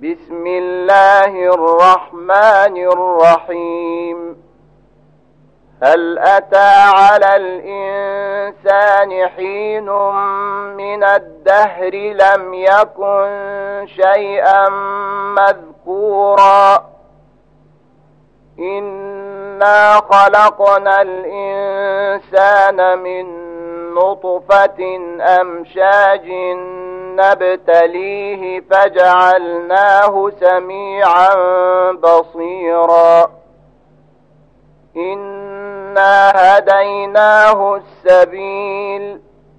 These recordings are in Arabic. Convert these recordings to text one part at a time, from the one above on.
بسم الله الرحمن الرحيم. هل أتى على الإنسان حين من الدهر لم يكن شيئا مذكورا إنا خلقنا الإنسان من نطفة أمشاج نبتليه فجعلناه سميعا بصيرا إنا هديناه السبيل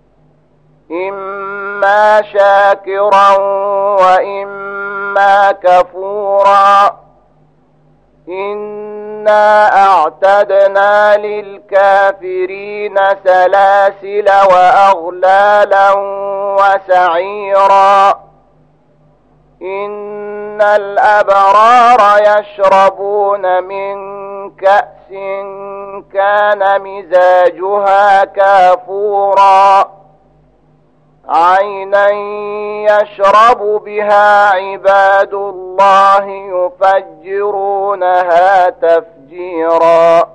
إما شاكرا وإما كفورا إنا أعتدنا للكافرين سلاسل وأغلالا وسعيرا إن الأبرار يشربون من كأس كان مزاجها كافورا عينا يشرب بها عباد الله يفجرونها تفجيرا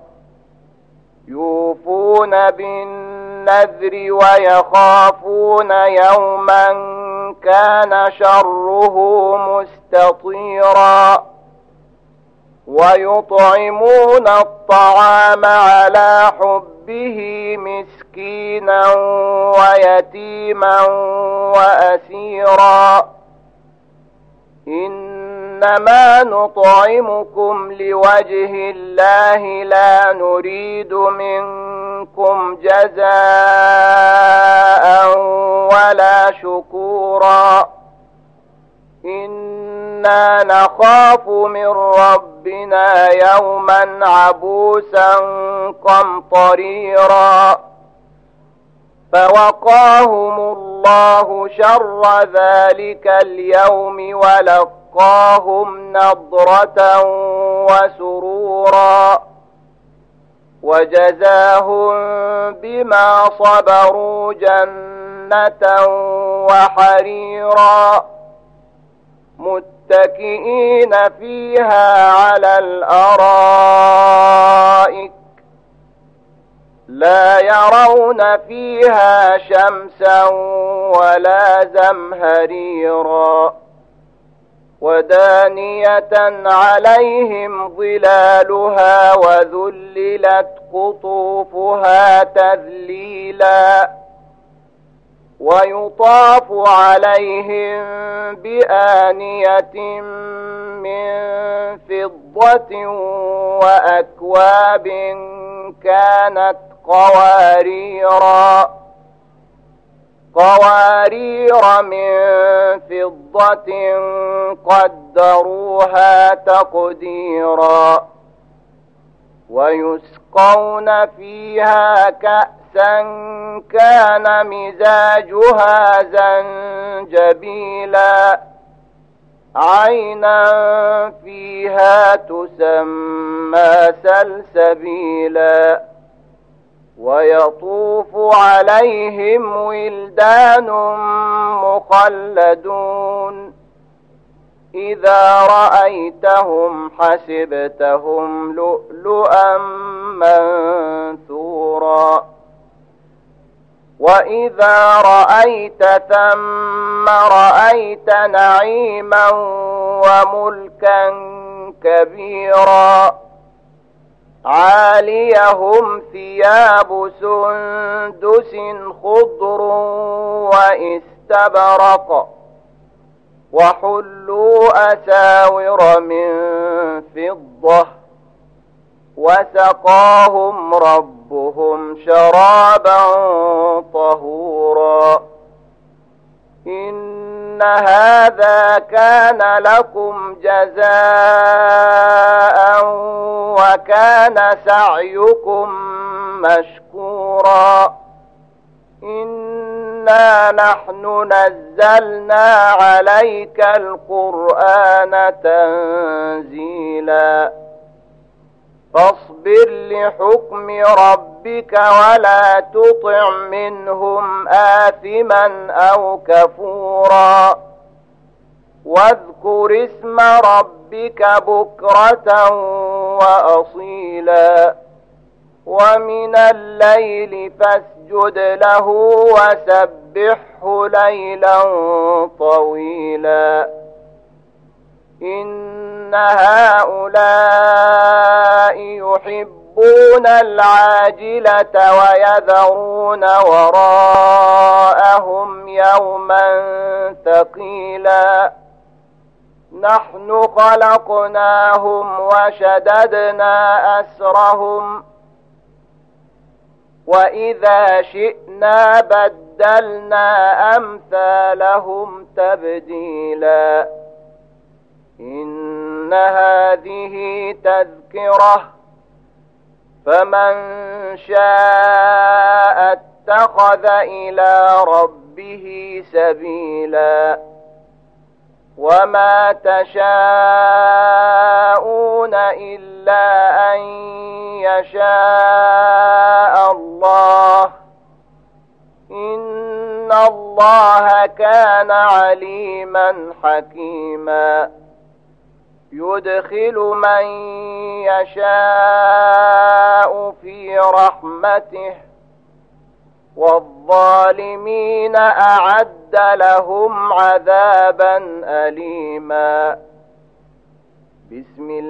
يوفون بالنذر ويخافون يوما كان شره مستطيرا ويطعمون الطعام على حبه مسكينا ويتيما وأسيرا إنما نطعمكم لوجه الله لا نريد منكم جزاء ولا شكورا إنا نخاف من ربنا يوما عبوسا قمطريرا فوقاهم الله شر ذلك اليوم ولقاهم نضرة وسرورا وجزاهم بما صبروا جنة وحريرا متكئين فيها على الأرائك لا يرون فيها شمسا ولا زمهريرا ودانية عليهم ظلالها وذللت قطوفها تذليلا ويطاف عليهم بآنية من فضة وأكواب كانت قوارير من فضة قدروها تقديرا ويسقون فيها كأسا كان مزاجها زنجبيلا عينا فيها تسمى سلسبيلا ويطوف عليهم ولدان مخلدون إذا رأيتهم حسبتهم لؤلؤا منثورا وإذا رأيت ثم رأيت نعيما وملكا كبيرا عاليهم ثياب سندس خضر واستبرق وحلوا أساور من فضة وسقاهم ربهم شرابا طهورا إن هذا كان لكم جزاء وكان سعيكم مشكورا إنا نحن نزلنا عليك القرآن تنزيلا فاصبر لحكم ربك ولا تطع منهم آثما أو كفورا واذكر اسم ربك بكرة وأصيلا ومن الليل فاسجد له وسبحه ليلا طويلا إن هؤلاء يحبون العاجلة ويذرون وراءهم يوما ثقيلا نحن خلقناهم وشددنا أسرهم وإذا شئنا بدلنا أمثالهم تبديلا إن هذه تذكرة فمن شاء اتخذ إلى ربه سبيلا وما تشاءون إلا أن يشاء الله إن الله كان عليما حكيما يدخل من يشاء في رحمته والظالمين أعد لهم عذابا أليما بسم الله